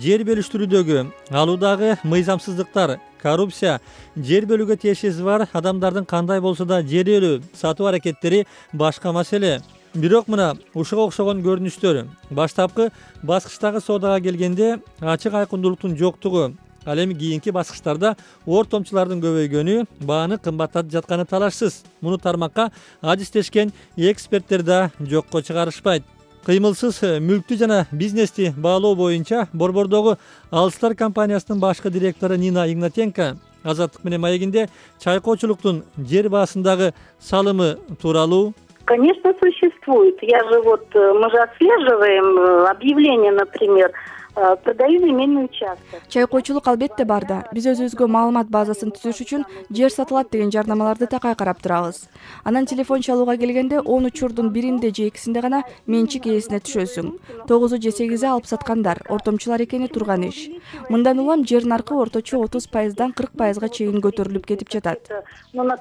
жер бөлүштүрүүдөгү алуудагы мыйзамсыздыктар, коррупция, жер бөлүүгө тиешеси бар адамдардын кандай болсо да жер өлүү сатуу аракеттери башка маселе. Бирок мына ушуга окшогон көрүнүштөр баштапкы баскычтагы соодага келгенде ачык айкындуулуктун жоктугу, ал эми кийинки баскычтарда ортомчулардын көбөйгөнү бааны кымбаттатып жатканы талашсыз. Муну тармакка адистешкен эксперттер да жокко чыгарышпайт. Кыймылсыз мүлктү жана бизнести баалоо боюнча Борбордогу Алыстар компаниясынын башкы директору Нина Игнатенко Азаттык менен маегинде чайкоочулуктун жер баасындагы салымы тууралуу: Конечно, существует. Мы же отслеживаем объявление, например, продаю земельный участок. Чайкоочулук албетте бар да. Биз өзүбүзгө маалымат базасын түзүш үчүн жер сатылат деген жарнамаларды такай карап турабыз. Анан телефон чалууга келгенде 10 учурдун биринде же экисинде гана менчик ээсине түшөсүң. 9 же 8 алып саткандар, ортомчулар экени турган иш. Мындан улам жер наркы орточо 30%дан 40%га чейин көтөрүлүп кетип жатат. Но на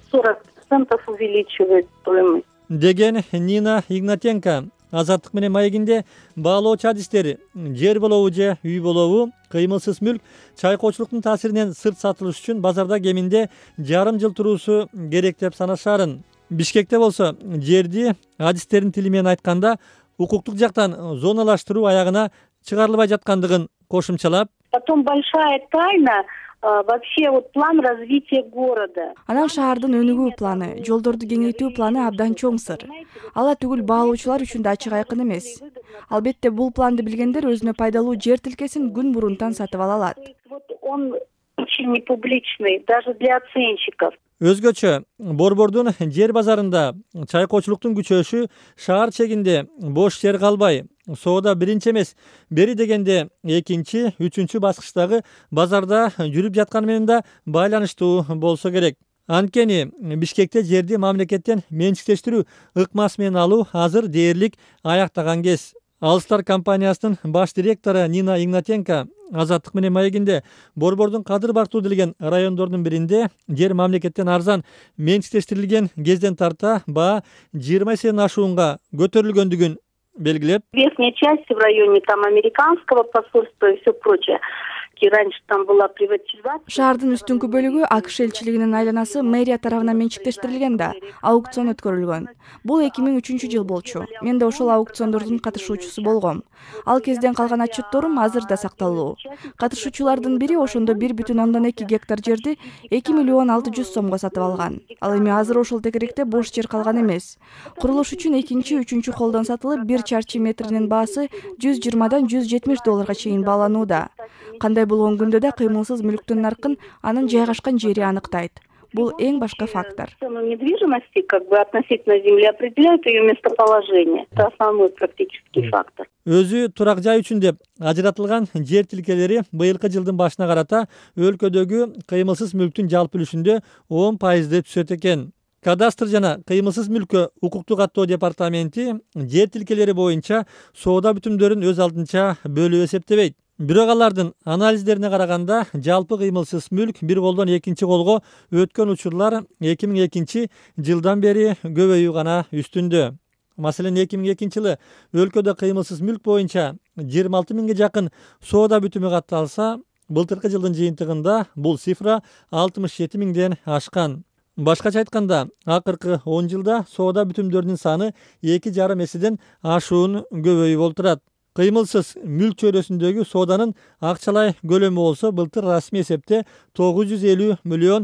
30-40% увеличивает стоимость. Деген Нина Игнатенко Азаттык менен маегинде баалоочу адистер жер болобу же үй болобу кыймылсыз мүлк чайкоочулуктун таасиринен сырт сатылыш үчүн базарда кеминде жарым жыл туруусу керек деп санашаарын. Бишкекте болсо жерди адистердин тили менен айтканда укуктук жактан зоналаштыруу аягына чыгарылбай жаткандыгын кошумчалап: Потом большая тайна вообще план развития города. Анан шаардын өнүгүү планы, жолдорду кеңейтүү планы абдан чоң сыр. Ала түгүл баалоочулар үчүн да ачык айкын эмес. Албетте бул планды билгендер өзүнө пайдалуу жер тилкесин күн мурунтан сатып ала алат. Он очень непубличный даже для оценщиков. Өзгөчө Борбордун жер базарында чайкоочулуктун күчөшү шаар чегинде бош жер калбай, соода биринчи эмес, бери дегенде экинчи, үчүнчү баскычтагы базарда жүрүп жатканы менен да байланыштуу болсо керек. Анткени Бишкекте жерди мамлекеттен менчиктештирүү ыкмасы менен алуу азыр дээрлик аяктаган кез. Алыстар компаниясынын баш директору Нина Игнатенко Азаттык менен маегинде Борбордун кадыр бартуу делген райондордун биринде жер мамлекеттен арзан менчиктештирилген кезден тарта баа 20 эседен ашуунга көтөрүлгөндүгүн белгилеп: Верхняя часть в районе там американского посольства и все прочее. Раньше там была приватизация. Шаардын үстүнкү бөлүгү АКШ элчилигинин айланасы мэрия тарабынан менчиктештирилген да, аукцион өткөрүлгөн. Бул 2003-жыл болчу. Мен да ошол аукциондордун катышуучусу болгом. Ал кезден калган отчетторум азыр да сакталуу. Катышуучулардын бири ошондо 1,2 гектар жерди 2 миллион 600 сомго сатып алган. Ал эми азыр ошол тегеректе бош жер калган эмес. Курулуш үчүн экинчи, үчүнчү колдон сатылып, 1 чарчы метринин баасы $120 $170 чейин бааланууда. Кандай болгон күндө да кыймылсыз мүлктүн наркын анын жайгашкан жери аныктайт. Бул эң башкы фактор. Цену недвижимости относительно земли определяет ее местоположение. Это основной практический фактор. Өзү турак жай үчүн деп ажыратылган жер тилкелери быйылкы жылдын башына карата өлкөдөгү кыймылсыз мүлктүн жалпы үлүшүндө 10% түшөт экен. Кадастр жана кыймылсыз мүлккө укукту каттоо департаменти жер тилкелери боюнча соода бүтүмдөрүн өз алдынча бөлүп эсептебейт. Бирок алардын анализдерине караганда жалпы кыймылсыз мүлк бир колдон экинчи колго өткөн учурлар 2002 жылдан бери көбөйүү гана үстүндө. Маселен 2002 жылы өлкөдө кыймылсыз мүлк боюнча 26 миңге жакын соода бүтүмү катталса, былтыркы жылдын жыйынтыгында бул цифра 67 миңден ашкан. Башкача айтканда, акыркы 10 жылда соода бүтүмдөрүнүн саны 2,5 эседен ашуун көбөйүп олтурат. Кыймылсыз мүлк чөйрөсүндөгү сооданын акчалай көлөмү болсо былтыр расмий эсепте $950 миллион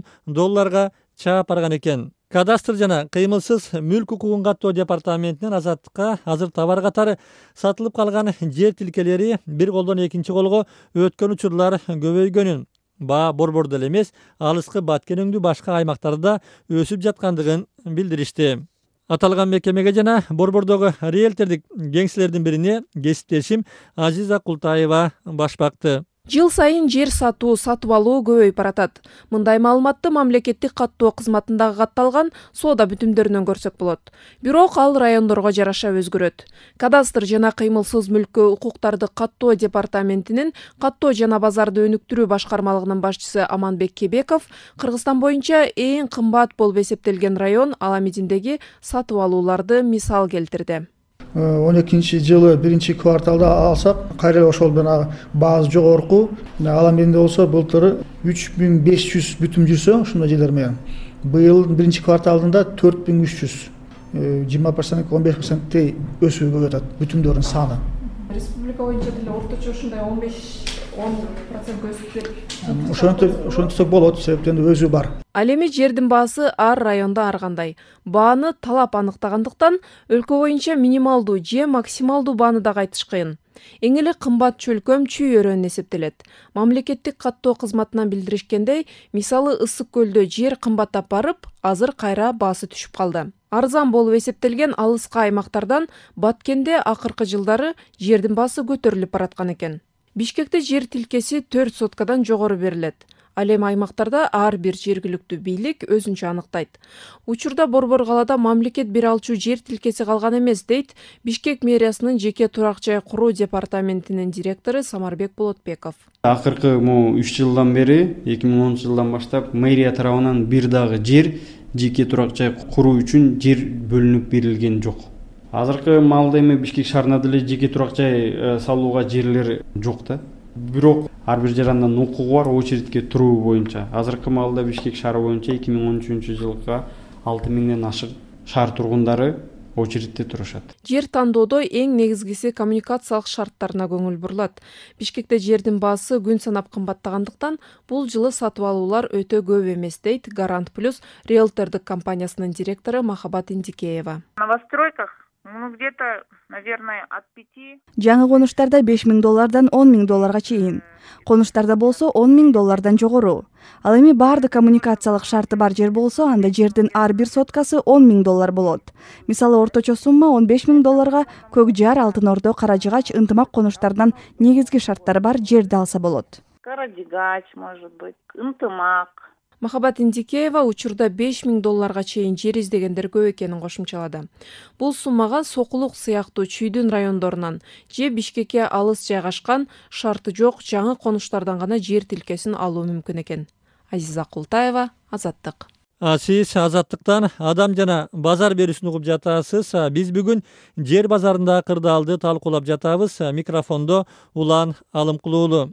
чаап барган экен. Кадастр жана кыймылсыз мүлк укугун каттоо департаментинен Азаттыкка азыр товар катары сатылып калган жер тилкелери бир колдон экинчи колго өткөн учурлар көбөйгөнүн, баа Борбордо эле эмес, алыскы Баткенөңдү башка аймактарда өсүп жаткандыгын билдиришти. Аталган мекемеге жана Борбордогу риэлтордук кеңселердин бирине кесиптешим Азиза Култаева баш бакты. Жыл сайын жер сатуу, сатып алуу көбөйүп баратат. Мындай маалыматты мамлекеттик каттоо кызматындагы катталган соода бүтүмдөрүнөн көрсөк болот. Бирок ал райондорго жараша өзгөрөт. Кадастр жана кыймылсыз мүлккө укуктарды каттоо департаментинин каттоо жана базарды өнүктүрүү башкармалыгынын башчысы Аманбек Кебеков Кыргызстан боюнча эң кымбат болуп эсептелген район Аламединдеги сатып алууларды мисал келтирди. 12-жылы 1-кварталда алсак кайра эле ошол менен баасы жогорку ал эмне болсо былтыр 3500 бүтүм жүрсө ушундай жерлер менен быйыл 1-кварталында 4300 20%, 15% өсүүгө жатат бүтүмдөрдүн саны. Республика боюнча деле орточо ушундай 15-10% өсүп кетет. Ошентсек болот, себептен өзү бар. Ал эми жердин баасы ар районда ар кандай. Бааны талап аныктагандыктан өлкө боюнча минималдуу же максималдуу бааны да айтыш кыйын. Эң эле кымбат чөлкөм чүй өрөөнү эсептелет. Мамлекеттик каттоо кызматынан билдиришкендей, мисалы Ысык көлдө жер кымбаттап барып, азыр кайра баасы түшүп калды. Арзан болуп эсептелген алыска аймактардан Баткенде акыркы жылдары жердин баасы көтөрүлүп бараткан экен. Бишкекте жер тилкеси 4 соткадан жогору берилет. Ал эми аймактарда ар бир жергиликтүү бийлик өзүнчө аныктайт. Учурда Борбор калаада мамлекет бере алчу жер тилкеси калган эмес, дейт Бишкек мэриясынын жеке турак жай куруу департаментинин директору Самарбек Болотбеков. Акыркы 3 жылдан бери, 2010 жылдан баштап мэрия тарабынан бир дагы жер жеке турак жай куруу үчүн жер бөлүнүп берилген жок. Азыркы маалда эми Бишкек шаарында деле жеке турак жай салууга жерлер жок да. Бирок ар бир жарандан укугу бар очередке туруу боюнча. Азыркы маалда Бишкек шаары боюнча 2013 жылга 6000ден ашык шаар тургундары очередте турушат. Жер тандоодо эң негизгиси коммуникациялык шарттарына көңүл бурулат. Бишкекте жердин баасы күн санап кымбаттагандыктан бул жылы сатып алуулар өтө көп эмес, дейт Гарант Плюс риэлтордук компаниясынын директору Махабат Индикеева. На новостройках где-то, наверное, от 5. Жаңы конуштарда $5000 $10,000 чейин. Конуштарда болсо $10,000 жогору. Ал эми баардык коммуникациялык шарты бар жер болсо, анда жердин ар бир соткасы $10,000 болот. Мисалы орточо сумма $15,000 Көк Жар, Алтын Ордо, Каражыгач ынтымак конуштардан негизги шарттары бар жерди алса болот. Каражыгач, может быть, ынтымак. Махабат Индикеева учурда $5,000 чейин жер издегендер көп экенин кошумчалады. Бул суммага Сокулук сыяктуу чүйдүн райондорунан же Бишкекке алыс жайгашкан шарты жок жаңы конуштардан гана жер тилкесин алуу мүмкүн экен. Азиза Култаева, Азаттык. Сиз Азаттыктан адам жана базар берүүсүн угуп жатасыз. Биз бүгүн жер базарында кырдаалды талкуулап жатабыз. Микрофондо Улан Алымкулуулу.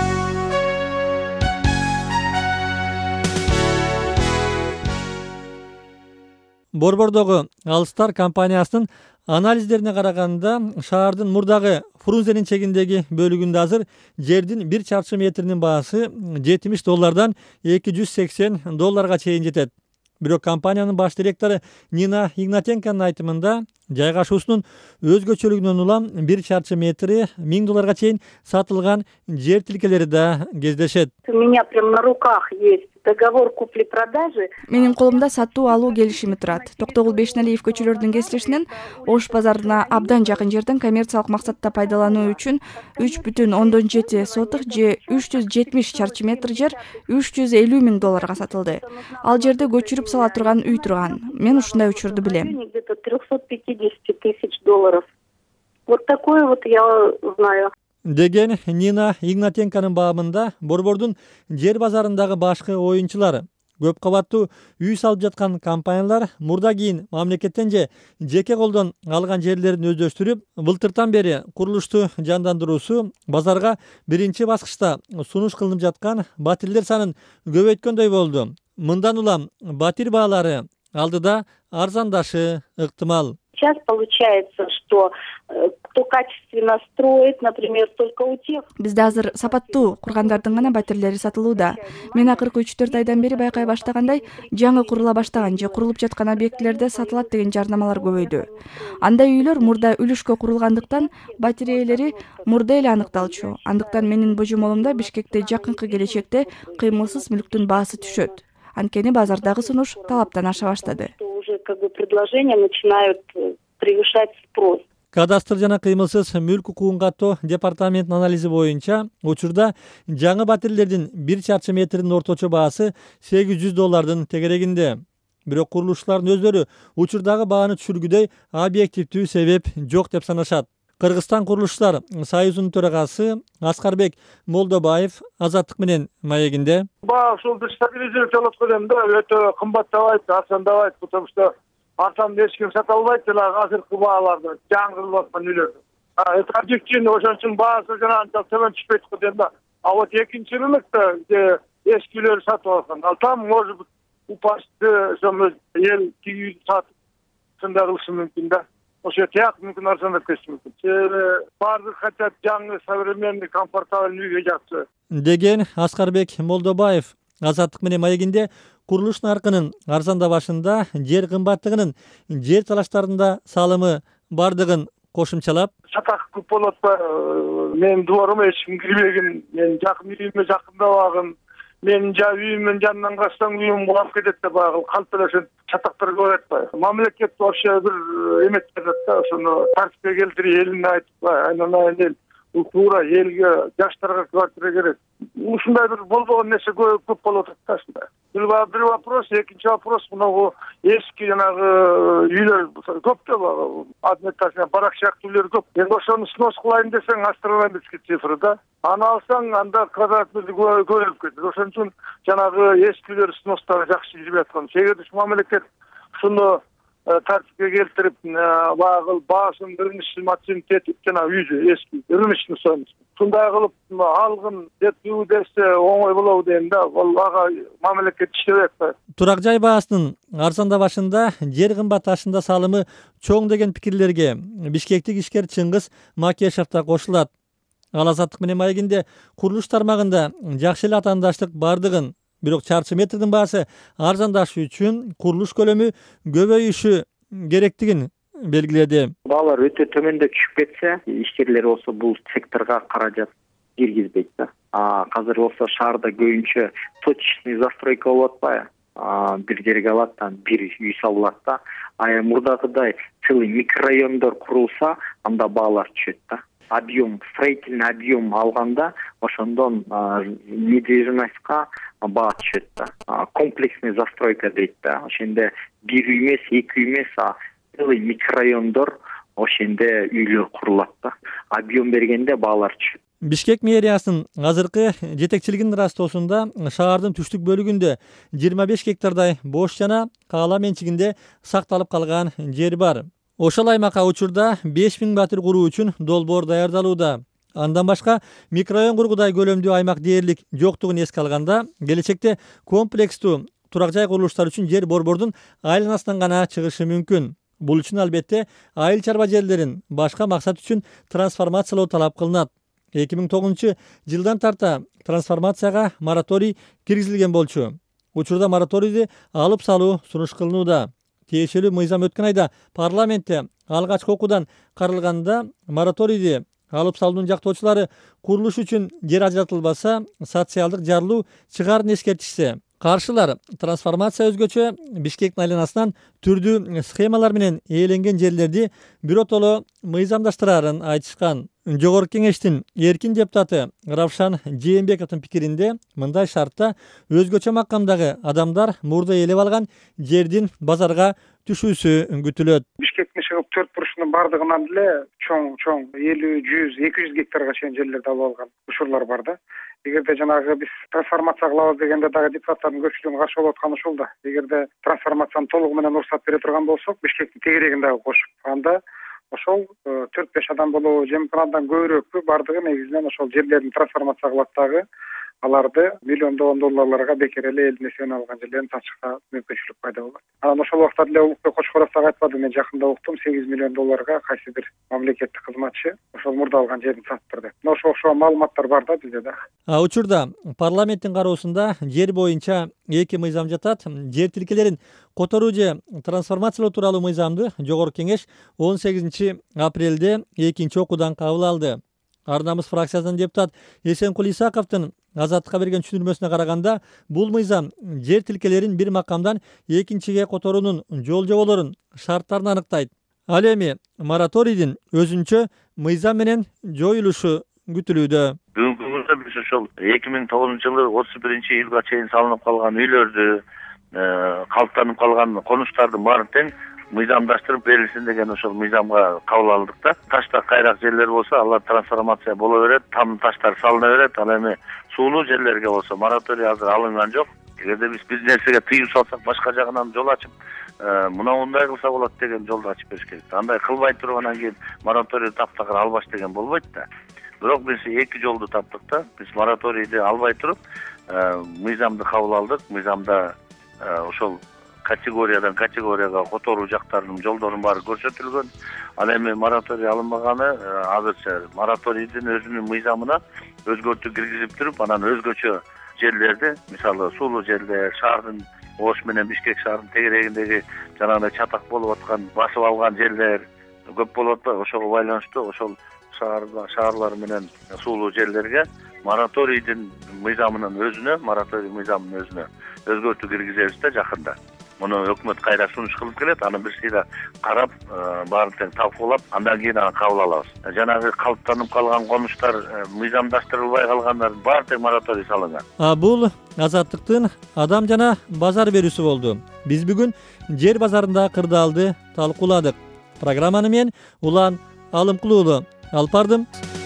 Борбордогу Алыстар компаниясынын анализдерине караганда, шаардын мурдагы Фрунзенин чегиндеги бөлүгүндө азыр жердин 1 чарчы метринин баасы $70 $280 чейин жетет. Бирок компаниянын баш директору Нина Игнатенконун айтымында, жайгашуусунун өзгөчөлүгүнөн улам 1 чарчы метри $1000 чейин сатылган жер тилкелери да кездешет. У меня прям на руках есть договор купли-продажи. Менин колумда сатуу алуу келишими турат. Токтогул Бешналиев көчөлөрдүн кесилишинен Ош базарына абдан жакын жерден коммерциялык максатта пайдалануу үчүн 3,7 сотық же 370 чарчы метр жер $350,000 сатылды. Ал жерде көчүрүп сала турган үй турган. Мен ушундай учурду билем. Где-то $350,000. Вот такое вот я знаю. Деген Нина Игнатенконун баамында борбордун жер базарындагы башкы оюнчулар көп кабаттуу үй салып жаткан компаниялар мурда кийин мамлекеттен же жеке колдон алган жерлерин өздөштүрүп, былтыртан бери курулушту жандандыруусу базарга биринчи баскычта сунуш кылынып жаткан батирлер санын көбөйткөндөй болду. Мындан улам батир баалары алдыда арзандашы ыктымал. Сейчас получается, что кто качественно строит, например, только у тех. Бизде азыр сапаттуу кургандардын гана батирлери сатылууда. Мен акыркы 3-4 айдан бери байкай баштагандай, жаңы курула баштаган же курулуп жаткан объектилерде сатылат деген жарнамалар көбөйдү. Андай үйлөр мурда үлүшкө курулгандыктан батир ээлери мурда эле аныкталчу. Андыктан менин божомолумда Бишкекте жакынкы келечекте кыймылсыз мүлктүн баасы түшөт. Анткени базардагы сунуш талаптан аша баштады. Уже как бы предложения начинают превышать спрос. Кадастр жана кыймылсыз мүлк укугун каттоо департаментинин анализи боюнча, учурда жаңы батирлердин 1 чарчы метринин орточо баасы $800 тегерегинде. Бирок курулушчулардын өздөрү учурдагы бааны түшүргүдөй объективдүү себеп жок деп санашат. Кыргызстан курулушчулар союзунун төрагасы Аскарбек Молдобаев Азаттык менен маегинде. Баа ушул стабилизировать болот экен да, өтө кымбаттабайт, арзандабайт, потому что Артан эч ким сата албайт эле азыркы бааларды жаңырылып аткан үйлөрдү. Объективно ошон үчүн баасы жана анча төмөн түшпөйт го дейм да. А вот экинчи рынокто эски үйлөр сатып алган. Ал там может быть упасть some ел үй сатып сындай кылышы мүмкүн да. Ошо тияк мүмкүн арзандап кетиши мүмкүн. Себеби баардык хотят жаңы, современный, комфортабельный үйгө жатсы. Деген Аскарбек Молдобаев Азаттык менен маегинде курулуш наркынын арзандабашында жер кымбаттыгынын жер талаштарында салымы бардыгын кошумчалап, Чатак көп болот ба? Менин дворума эч ким кирбегин, мен жакын үйүмө жакындабагын, менин үйүмдүн жанынан качсаң үйүм кулап кетет деп багыл калп эле ошентип чатактар көп атпайбы. Мамлекет вообще бир эмет берет да, ошону тартипке келтирип элине айтып, айнана эл бул туура элге, жаштарга квартира керек. Ушундай бир болбогон нерсе көп болуп атат да ушундай. Бир вопрос, экинчи вопрос, мынагу эски жанагы үйлөр көп да, одноэтажный барак сыяктуу үйлөр көп. Эми ошону снос кылайын десең астрономический цифра да. Аны алсаң анда квадрат метр көбөйүп кетет. Ошон үчүн жанагы эски үйлөр сностары жакшы жүрүп аткан. Эгер мамлекет ушуну тартипке келтирип, багыл баасын рыночный оценка этип жана үйдү эски рыночный стоимость. Шундай кылып алгын деп десе оңой болобу дейм да. Ал ага мамлекет иштебей атпайбы. Турак жай баасынын арзандабашында жер кымбатташында салымы чоң деген пикирлерге Бишкектик ишкер Чыңгыз Макешев да кошулат. Ал Азаттык менен маегинде курулуш тармагында жакшы эле атаандаштык бардыгын, бирок чарчы метрдин баасы арзандашы үчүн курулуш көлөмү көбөйүшү керектигин белгиледи. Баалар өтө төмөндө түшүп кетсе, ишкерлер болсо бул секторго каражат киргизбейт да. Азыр болсо шаарда көбүнчө точечный застройка болуп атпайбы? Бир жерге алат, бир үй салынат да. Мурдагыдай целый микрорайондор курулса, анда баалар түшөт да. Строительный объем алганда, ошондон недвижимостька баа түшөт да. Комплексный застройка дейт да. Ошенде бир үй эмес, эки үй эмес, целый микрорайондор ошенде үйлөр курулат да. Объем бергенде баалар түшөт. Бишкек мэриясынын азыркы жетекчилигинин ырастоосунда шаардын түштүк бөлүгүндө 25 гектардай бош жана каала менчигинде сакталып калган жер бар. Ошол аймакка учурда 5000 батир куруу үчүн долбоор даярдалууда. Андан башка микрорайон кургудай көлөмдүү аймак дээрлик жоктугун эске алганда, келечекте комплекстүү турак жай курулуштары үчүн жер борбордун айланасынан гана чыгышы мүмкүн. Бул үчүн албетте айыл чарба жерлерин башка максат үчүн трансформациялоо талап кылынат. 2009 жылдан тарта трансформацияга мораторий киргизилген болчу. Учурда мораторийди алып салуу сунуш кылынууда. Тиешелүү мыйзам өткөн айда парламентте алгачкы окуудан каралганда мораторийди алып салуунун жактоочулары курулуш үчүн жер ажыратылбаса социалдык жарылуу чыгаарын эскертишсе, каршылар трансформация өзгөчө Бишкектин айланасынан түрдүү схемалар менен ээленген жерлерди биротоло мыйзамдаштырарын айтышкан. Жогорку кеңештин эркин депутаты Равшан Жээнбековдун пикиринде мындай шартта өзгөчө макамдагы адамдар мурда ээлеп алган жердин базарга түшүүсү күтүлөт. Бишкектин чыгып 4 бурчунун бардыгынан деле чоң 50, 100, 200 гектарга чейин жерлерди алып алган учурлар бар да. Эгерде жанагы биз трансформация кылабыз дегенде дагы депутаттардын көпчүлүгү каршы болуп аткан ушул да. Эгерде трансформацияны толугу менен уруксат бере турган болсок, Бишкектин тегерегин дагы кошуп, анда ошол 4-5 адам болобу, же мүмкүн андан көбүрөөкпү бардыгы негизинен ошол жерлердин трансформация кылат дагы аларды миллиондогон долларларга бекер эле элдин эсебине алган жерлерин сатышка мүмкүнчүлүк пайда болот. Анан ошол убакта деле Улукбек Кочкоров дагы айтпады, мен жакында уктум 8 миллион долларга кайсы бир мамлекеттик кызматчы ошол мурда алган жерин сатыптыр деп. Ошол маалыматтар бар да бизде да. Учурда парламенттин кароосунда жер боюнча эки мыйзам жатат. Жер тилкелерин которуу же трансформациялоо тууралуу мыйзамды Жогорку кеңеш 18 апрелде экинчи окуудан кабыл алды. Ар намыс фракциясынын депутат Эсенкул Исаковдун Азаттыкка берген түшүндүрмөсүнө караганда, бул мыйзам жер тилкелерин бир макамдан экинчиге которуунун жол жоболорун, шарттарын аныктайт. Ал эми мораторийдин өзүнчө мыйзам менен жоюлушу күтүлүүдө. Бүгүнкү күндө биз ошол 2009 жылы 31-июлга чейин салынып калган үйлөрдү, калыптанып калган конуштардын баарын тең мыйзамдаштырып берилсин деген ошол мыйзамга кабыл алдык да. Ташта кайрак жерлер болсо, алар трансформация боло берет, там таштар салына берет. Ал эми суулуу жерлерге болсо мораторий азыр алынган жок. эгерде биз бир нерсеге тыюу салсак башка жагынан жол ачып мындай кылса болот деген жолду ачып бериш керек. Андай кылбай туруп анан кийин мораторий таптакыр албаш деген болбойт да. Бирок биз эки жолду таптык да. Биз мораторийди албай туруп мыйзамды кабыл алдык. Мыйзамда ошол категориядан категорияга которуу жактарынын жолдорунун баары көрсөтүлгөн. Ал эми мораторий алынбаганы азырча мораторийдин өзүнүн мыйзамына өзгөртүү киргизип туруп, анан өзгөчө жерлерди, мисалы суулуу жерлер, шаардын Ош менен Бишкек шаарынын тегерегиндеги жанагындай чатак болуп аткан, басып алган жерлер көп болуп атпайбы? Ошого байланыштуу ошол шаарлар менен суулуу жерлерге мораторийдин мыйзамынын өзүнө өзгөртүү киргизебиз да жакында. Муну өкмөт кайра сунуш кылып келет, аны биз сыйда карап, баарын тең талкуулап, андан кийин аны кабыл алабыз. Жанагы калыптанып калган конуштар, мыйзамдаштырылбай калгандардын баары тең мораторий салынган. Бул Азаттыктын адам жана базар берүүсү болду. Биз бүгүн жер базарындагы кырдаалды талкууладык. Программаны мен Улан Алымкулуу алып бардым.